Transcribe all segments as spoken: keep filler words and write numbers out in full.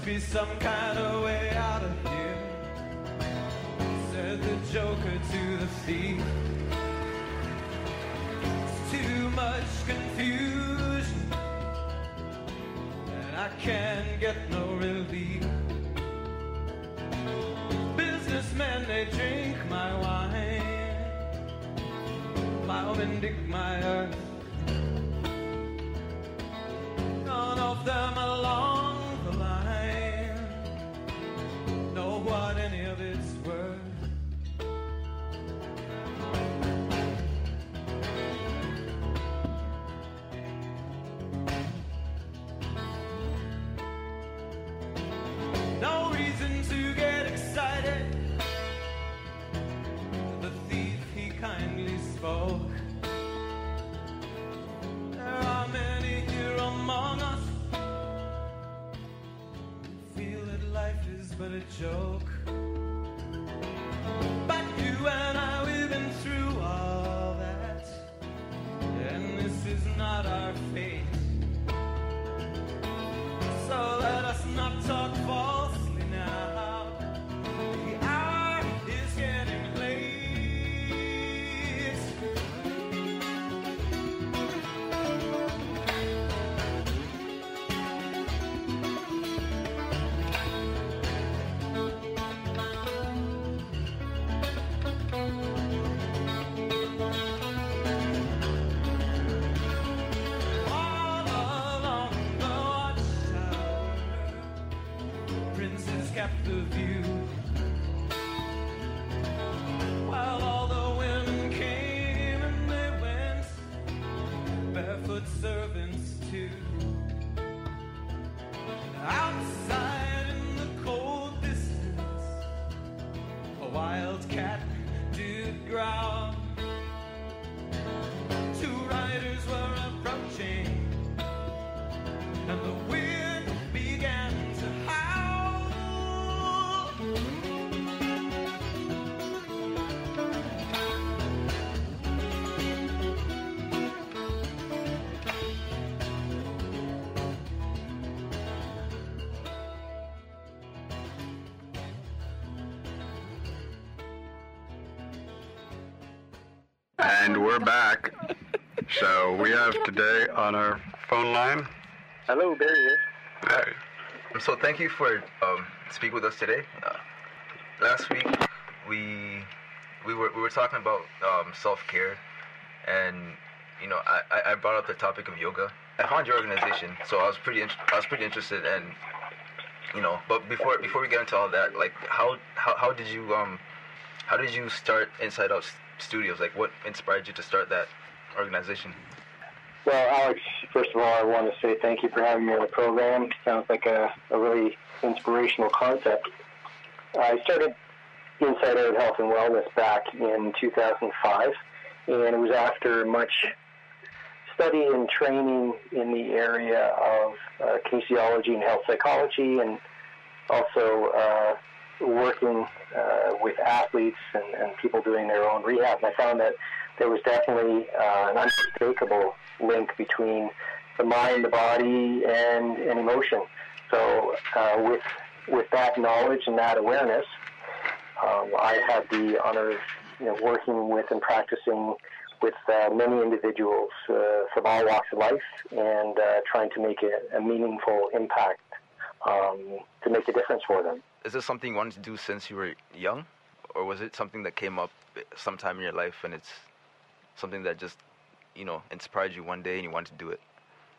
be some kind of way out of here, said the joker to the thief. It's too much confusion, and I can't get no relief. Businessmen, they drink my wine, plowmen dig my earth. None of them along the line know what any of it's worth. No reason to get excited. The thief, he kindly spoke. There are many here among us who feel that life is but a joke. But you and I, we've been through all that, and this is not our fate. So let us not talk falsely now. The hour is getting late. All along the watchtower, princes kept the view, while all the women came and they went, barefoot servants too. Outside in the cold distance, a wild cat did growl. Two riders were approaching, and the wind began to howl. And we're back. So we have today on our phone line. Hello, there he is. Hey. So thank you for um, speaking with us today. Uh, last week we we were we were talking about um, self-care, and you know I, I brought up the topic of yoga. I found your organization, so I was pretty int- I was pretty interested, and you know. But before before we get into all that, like how how, how did you um how did you start Inside Out Studios? Like what inspired you to start that organization? Well, Alex, first of all, I want to say thank you for having me on the program. Sounds like a, a really inspirational concept. I started Inside Out Health and Wellness back in two thousand five, and it was after much study and training in the area of uh, kinesiology and health psychology, and also uh, working uh, with athletes and, and people doing their own rehab. And I found that there was definitely uh, an unmistakable link between the mind, the body, and, and emotion. So uh, with with that knowledge and that awareness, um, I had the honor of you know, working with and practicing with uh, many individuals uh, from all walks of life, and uh, trying to make a, a meaningful impact um, to make a difference for them. Is this something you wanted to do since you were young, or was it something that came up sometime in your life and it's something that just, you know, inspired you one day and you wanted to do it?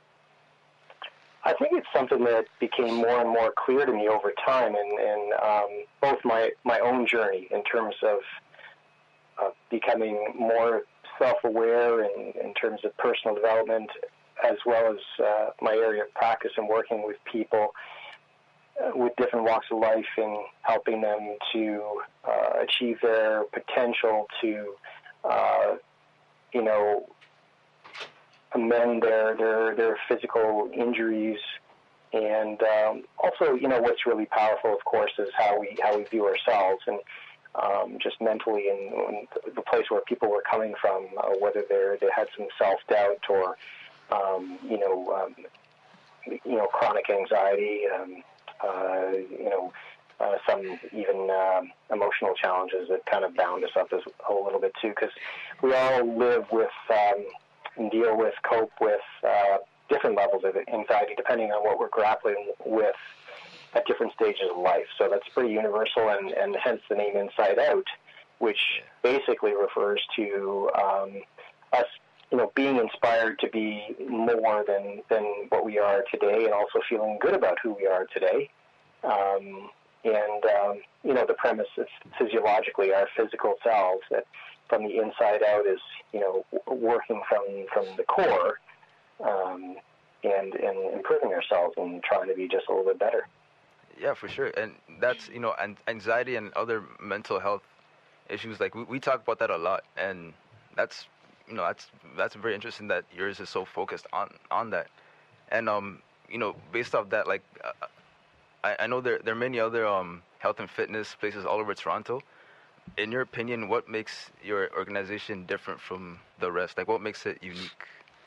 I think it's something that became more and more clear to me over time, and, and um, both my, my own journey in terms of uh, becoming more self-aware in, in terms of personal development, as well as uh, my area of practice and working with people uh, with different walks of life and helping them to uh, achieve their potential to, uh, you know, amend their, their, their physical injuries. And um, also, you know, what's really powerful, of course, is how we how we view ourselves, and um, just mentally, and, and the place where people were coming from, uh, whether they they had some self-doubt or, um, you know, um, you know, chronic anxiety, um, uh, you know, uh, some even uh, emotional challenges that kind of bound us up as a little bit too, because we all live with um, and deal with, cope with uh, different levels of anxiety depending on what we're grappling with at different stages of life. So that's pretty universal, and, and hence the name Inside Out, which basically refers to um, us, you know, being inspired to be more than, than what we are today, and also feeling good about who we are today. Um, and, um, you know, the premise is physiologically our physical selves, that from the inside out is, you know, working from, from the core um, and, and improving ourselves and trying to be just a little bit better. Yeah, for sure. And that's, you know, and anxiety and other mental health issues, like we, we talk about that a lot. And that's, you know, that's that's very interesting that yours is so focused on, on that. And, um, you know, based off that, like, uh, I, I know there, there are many other um, health and fitness places all over Toronto. In your opinion, what makes your organization different from the rest? Like, what makes it unique?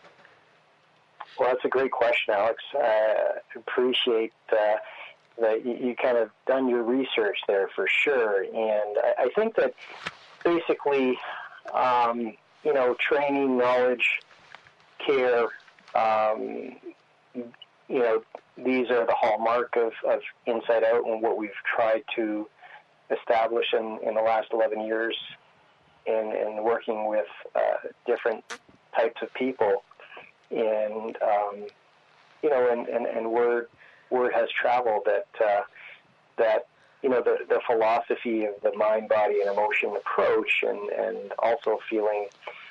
Well, that's a great question, Alex. I uh, appreciate uh, that you, you kind of done your research there for sure. And I, I think that basically, um, you know, training, knowledge, care, um, you know, these are the hallmark of, of Inside Out and what we've tried to establish in, in the last eleven years in, in working with uh, different types of people. And, um, you know, and, and, and word, word has traveled that, uh, that you know, the, the philosophy of the mind, body, and emotion approach, and, and also feeling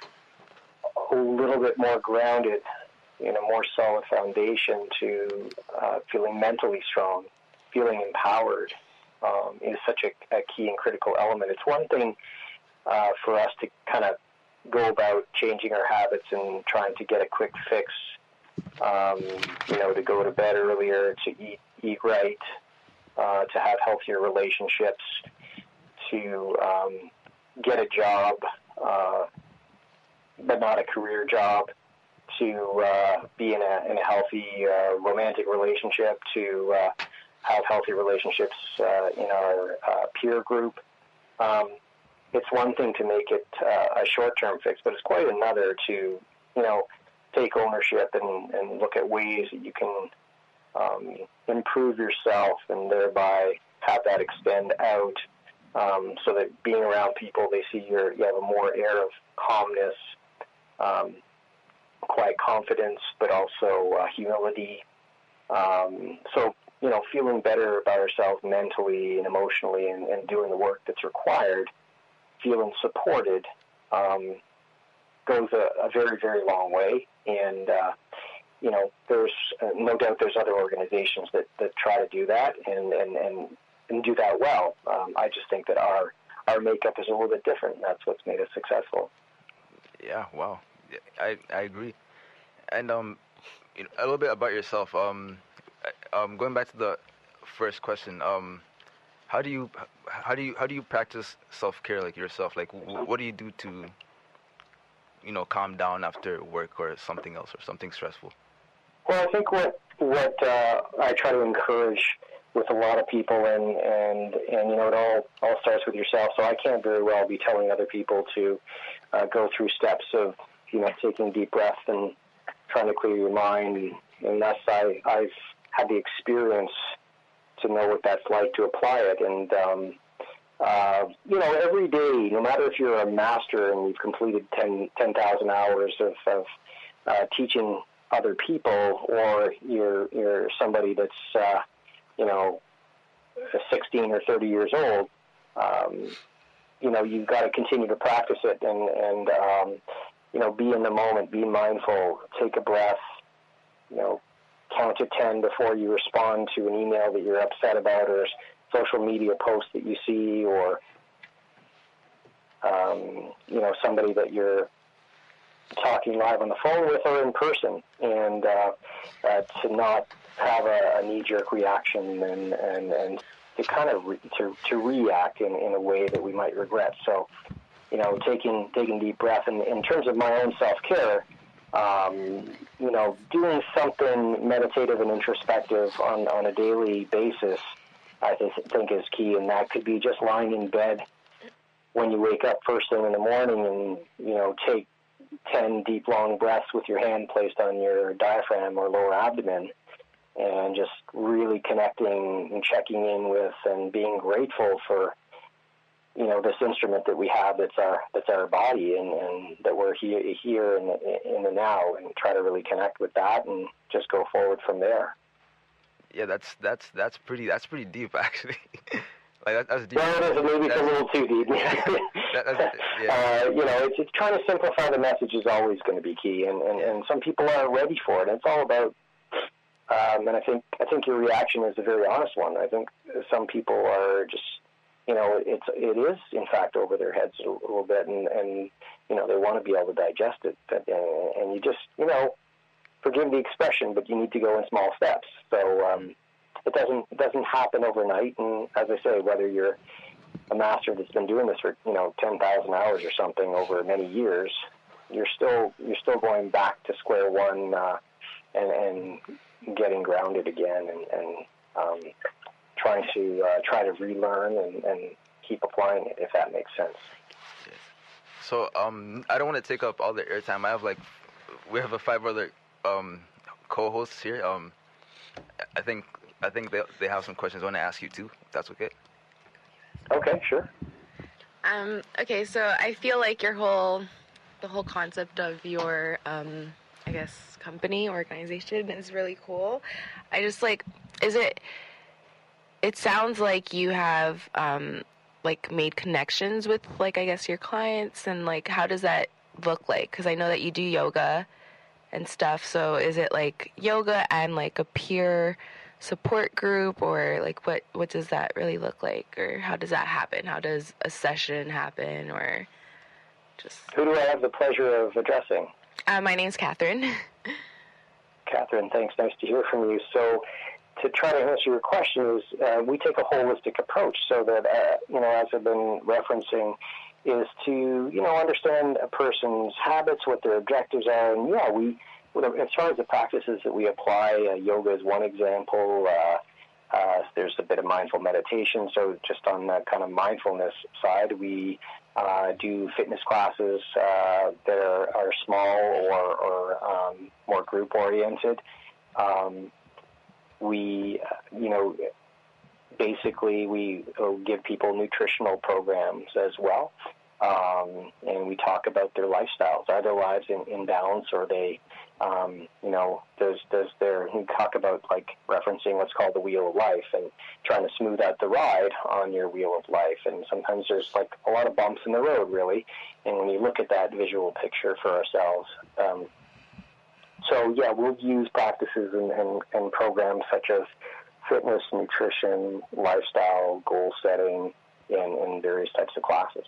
a little bit more grounded in a more solid foundation to uh, feeling mentally strong, feeling empowered, um, is such a, a key and critical element. It's one thing uh, for us to kind of go about changing our habits and trying to get a quick fix, um, you know, to go to bed earlier, to eat eat right, uh, to have healthier relationships, to um, get a job, uh, but not a career job, to uh, be in a, in a healthy uh, romantic relationship, to uh, have healthy relationships uh, in our uh, peer group. Um, it's one thing to make it uh, a short-term fix, but it's quite another to, you know, take ownership and, and look at ways that you can um, improve yourself and thereby have that extend out, um, so that being around people, they see you're, you have a more air of calmness, um, quiet confidence, but also uh, humility. Um, so, you know, feeling better about ourselves mentally and emotionally, and, and doing the work that's required, feeling supported, um, goes a, a very, very long way. And, uh, you know, there's uh, no doubt there's other organizations that, that try to do that and, and, and, and do that well. Um, I just think that our, our makeup is a little bit different, and that's what's made us successful. Yeah, wow. I, I agree. And um, you know, a little bit about yourself. Um, um, going back to the first question, um, how do you how do you how do you practice self-care, like yourself? Like, w- what do you do to, you know, calm down after work or something else or something stressful? Well, I think what what uh, I try to encourage with a lot of people, and, and, and you know, it all, all starts with yourself. So I can't very well be telling other people to uh, go through steps of, you know, taking deep breaths and trying to clear your mind. And thus I, I've had the experience to know what that's like to apply it. And, um, uh, you know, every day, no matter if you're a master and you've completed ten thousand hours of, of uh, teaching other people, or you're, you're somebody that's, uh, you know, sixteen or thirty years old, um, you know, you've got to continue to practice it and, and um, you know, be in the moment, be mindful, take a breath, you know, count to ten before you respond to an email that you're upset about, or social media post that you see, or, um, you know, somebody that you're talking live on the phone with or in person, and uh, uh, to not have a, a knee-jerk reaction and, and, and to kind of re- to, to react in, in a way that we might regret. So, you know, taking taking deep breath. And in terms of my own self-care, um, you know, doing something meditative and introspective on, on a daily basis, I th- think is key. And that could be just lying in bed when you wake up first thing in the morning and, you know, take ten deep, long breaths with your hand placed on your diaphragm or lower abdomen, and just really connecting and checking in with and being grateful for, you know, this instrument that we have that's our that's our body, and, and that we're here here in the, in the now, and try to really connect with that and just go forward from there. Yeah, that's that's that's pretty that's pretty deep, actually. Like that, that's deep. Well, it is, maybe it's a little too deep. that, that's, yeah. uh, you know, it's, it's trying to simplify the message is always going to be key, and, and, and some people aren't ready for it. It's all about, um, and I think I think your reaction is a very honest one. I think some people are just, you know, it's it is in fact over their heads a little bit, and, and you know, they want to be able to digest it, but, uh, and you just, you know, forgive the expression, but you need to go in small steps. So um, it doesn't it doesn't happen overnight, and as I say, whether you're a master that's been doing this for, you know, ten thousand hours or something over many years, you're still you're still going back to square one, uh, and, and getting grounded again, and, and um, trying to uh, try to relearn and, and keep applying it, if that makes sense. So um, I don't want to take up all the airtime. I have like we have a five other um, co-hosts here. Um, I think I think they they have some questions I want to ask you too. If that's okay. Okay, sure. Um, okay, so I feel like your whole, the whole concept of your, um, I guess, company, organization is really cool. I just, like, is it, it sounds like you have, um, like, made connections with, like, I guess, your clients, and, like, how does that look like? Because I know that you do yoga and stuff, so is it, like, yoga and, like, a peer support group, or like what what does that really look like, or how does that happen? How does a session happen, or just Who do I have the pleasure of addressing? uh, my name's Catherine. Catherine, thanks. Nice to hear from you. So to try to answer your question is uh, we take a holistic approach, so that uh, you know, as I've been referencing, is to, you know, understand a person's habits, what their objectives are, and yeah, we as far as the practices that we apply, uh, yoga is one example. Uh, uh, there's a bit of mindful meditation. So just on that kind of mindfulness side, we uh, do fitness classes uh, that are, are small or, or um, more group-oriented. Um, we, you know, basically we give people nutritional programs as well. Um, and we talk about their lifestyles. Are their lives in, in balance, or are they, um, you know, does, does their, we talk about, like, referencing what's called the wheel of life, and trying to smooth out the ride on your wheel of life. And sometimes there's, like, a lot of bumps in the road, really. And when you look at that visual picture for ourselves, um, so, yeah, we'll use practices and, and, and programs such as fitness, nutrition, lifestyle, goal setting, in, in various types of classes.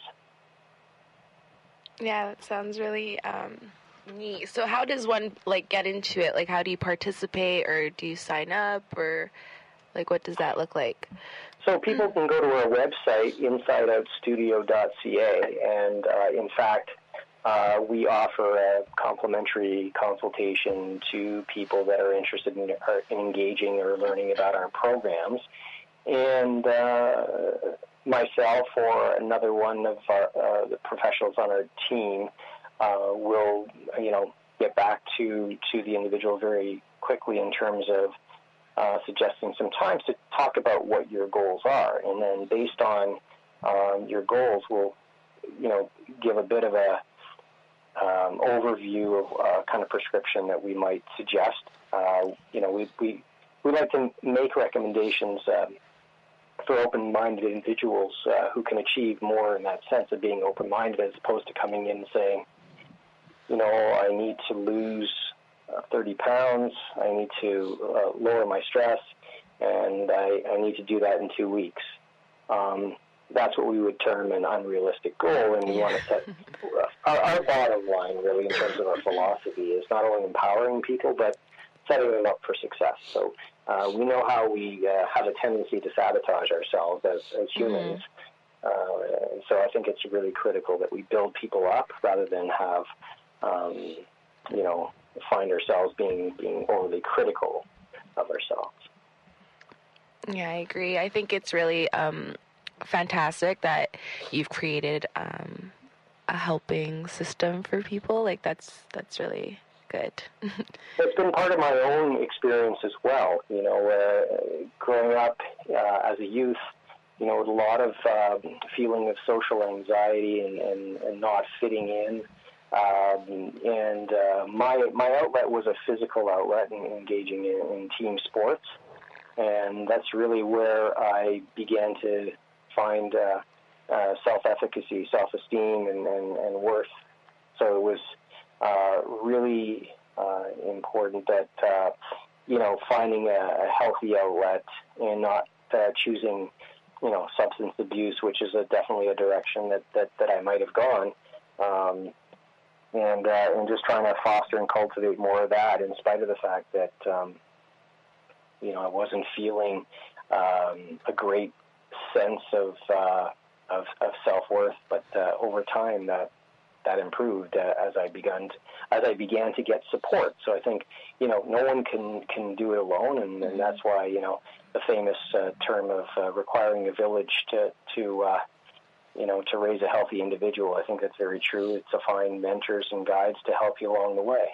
Yeah, that sounds really um, neat. So how does one, like, get into it? Like, how do you participate, or do you sign up, or, like, what does that look like? So people can go to our website, inside out studio dot c a, and, uh, in fact, uh, we offer a complimentary consultation to people that are interested in, are, in engaging or learning about our programs. And uh, myself or another one of our, uh, the professionals on our team uh, will, you know, get back to, to the individual very quickly in terms of uh, suggesting some times to talk about what your goals are. And then based on um, your goals, we'll, you know, give a bit of a um, overview of uh, kind of prescription that we might suggest. Uh, you know, we, we, we like to make recommendations um, for open-minded individuals uh, who can achieve more in that sense of being open-minded, as opposed to coming in and saying, you know, I need to lose uh, thirty pounds, I need to uh, lower my stress, and I, I need to do that in two weeks. Um, that's what we would term an unrealistic goal, and we want to set our, our bottom line, really, in terms of our philosophy, is not only empowering people, but setting them up for success. So uh, we know how we uh, have a tendency to sabotage ourselves as, as humans. Mm-hmm. Uh, so I think it's really critical that we build people up rather than have, um, you know, find ourselves being being overly critical of ourselves. Yeah, I agree. I think it's really um, fantastic that you've created um, a helping system for people. Like that's that's really good. It's been part of my own experience as well. You know, uh, growing up uh, as a youth, you know, with a lot of um, feeling of social anxiety and, and, and not fitting in. Um, and uh, my my outlet was a physical outlet and engaging in, in team sports. And that's really where I began to find uh, uh, self-efficacy, self-esteem, and, and, and worth. So it was uh, really uh, important that, uh, you know, finding a, a healthy outlet and not uh, choosing, you know, substance abuse, which is a, definitely a direction that, that, that I might have gone. Um, and, uh, and just trying to foster and cultivate more of that in spite of the fact that, um, you know, I wasn't feeling um, a great sense of uh, of, of self-worth, but uh, over time that that improved uh, as I began to, as I began to get support. So I think, you know, no one can, can do it alone, and, and that's why, you know, the famous uh, term of uh, requiring a village to to uh, you know, to raise a healthy individual. I think that's very true. It's to find mentors and guides to help you along the way.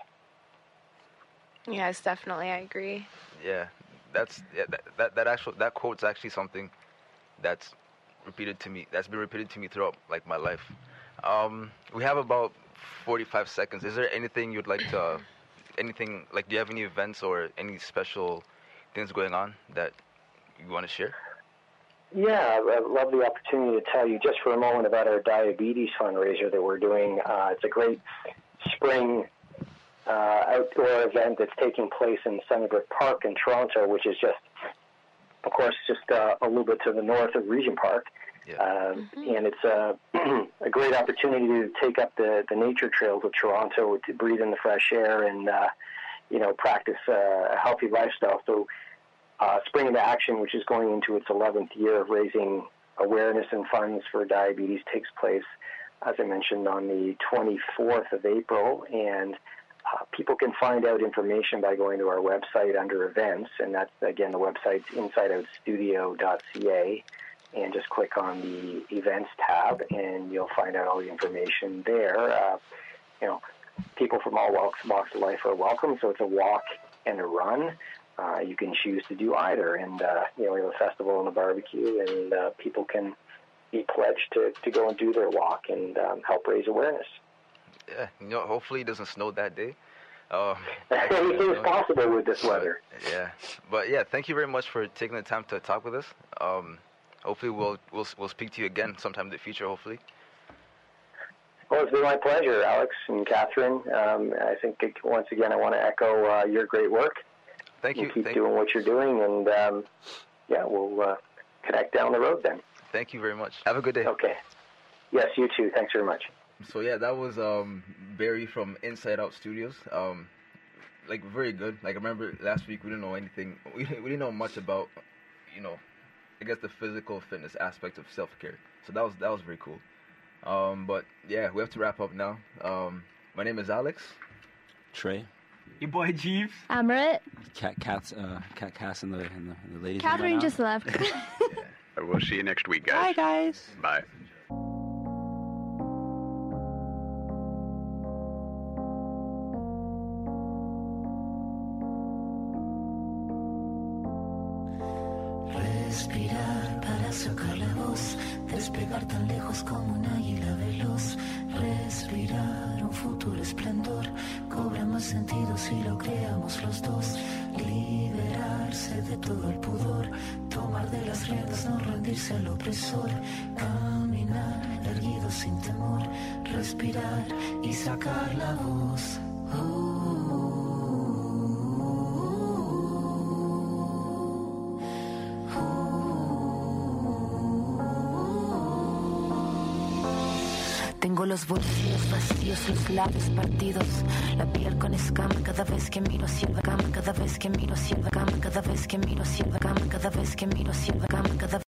Yes, definitely, I agree. Yeah. That's yeah, that, that that actual that quote's actually something that's repeated to me. That's been repeated to me throughout like my life. Um, we have about forty-five seconds. Is there anything you'd like to, anything like? Do you have any events or any special things going on that you want to share? Yeah, I'd love the opportunity to tell you just for a moment about our diabetes fundraiser that we're doing. Uh, it's a great spring Uh, outdoor event that's taking place in Sunnybrook Park in Toronto, which is just, of course, just uh, a little bit to the north of Regent Park. Yeah. Uh, mm-hmm. And it's a, a great opportunity to take up the, the nature trails of Toronto, to breathe in the fresh air and, uh, you know, practice uh, a healthy lifestyle. So uh, Spring into Action, which is going into its eleventh year of raising awareness and funds for diabetes, takes place, as I mentioned, on the twenty-fourth of April. And Uh, people can find out information by going to our website under events, and that's, again, the website's inside out studio dot c a, and just click on the events tab, and you'll find out all the information there. Uh, you know, people from all walks, walks of life are welcome, so it's a walk and a run. Uh, you can choose to do either, and, uh, you know, we have a festival and a barbecue, and uh, people can be pledged to, to go and do their walk and um, help raise awareness. Yeah, you know, hopefully it doesn't snow that day. Uh, Anything is possible with this weather. But, yeah, but yeah, thank you very much for taking the time to talk with us. Um, hopefully we'll we'll we'll speak to you again sometime in the future. Hopefully. Well, it's been my pleasure, Alex and Catherine. Um, I think once again I want to echo uh, your great work. Thank you. And keep thank doing what you're doing, and um, yeah, we'll uh, connect down the road then. Thank you very much. Have a good day. Okay. Yes, you too. Thanks very much. So yeah, that was um, Barry from Inside Out Studios. Um, like very good. Like I remember last week we didn't know anything. We didn't, we didn't know much about, you know, I guess the physical fitness aspect of self-care. So that was that was very cool. Um, but yeah, we have to wrap up now. Um, my name is Alex. Trey. Your boy Jeeves. Amrit. Cat, Cat's, uh, Cat, Cass, and the, and the, and the ladies. Catherine right just left. Yeah. We'll see you next week, guys. Bye, guys. Bye. Respirar para sacar la voz, despegar tan lejos como un águila veloz. Respirar un futuro esplendor, cobra más sentido si lo creamos los dos. Liberarse de todo el pudor, tomar de las riendas, no rendirse al opresor. Caminar erguido sin temor, respirar y sacar la voz. Uh. Tengo los bolsillos vacíos, los labios partidos, la piel con escama cada vez que miro hacia el cama, cada vez que miro hacia el cama, cada vez que miro hacia el cama, cada vez que miro hacia el cama, cada vez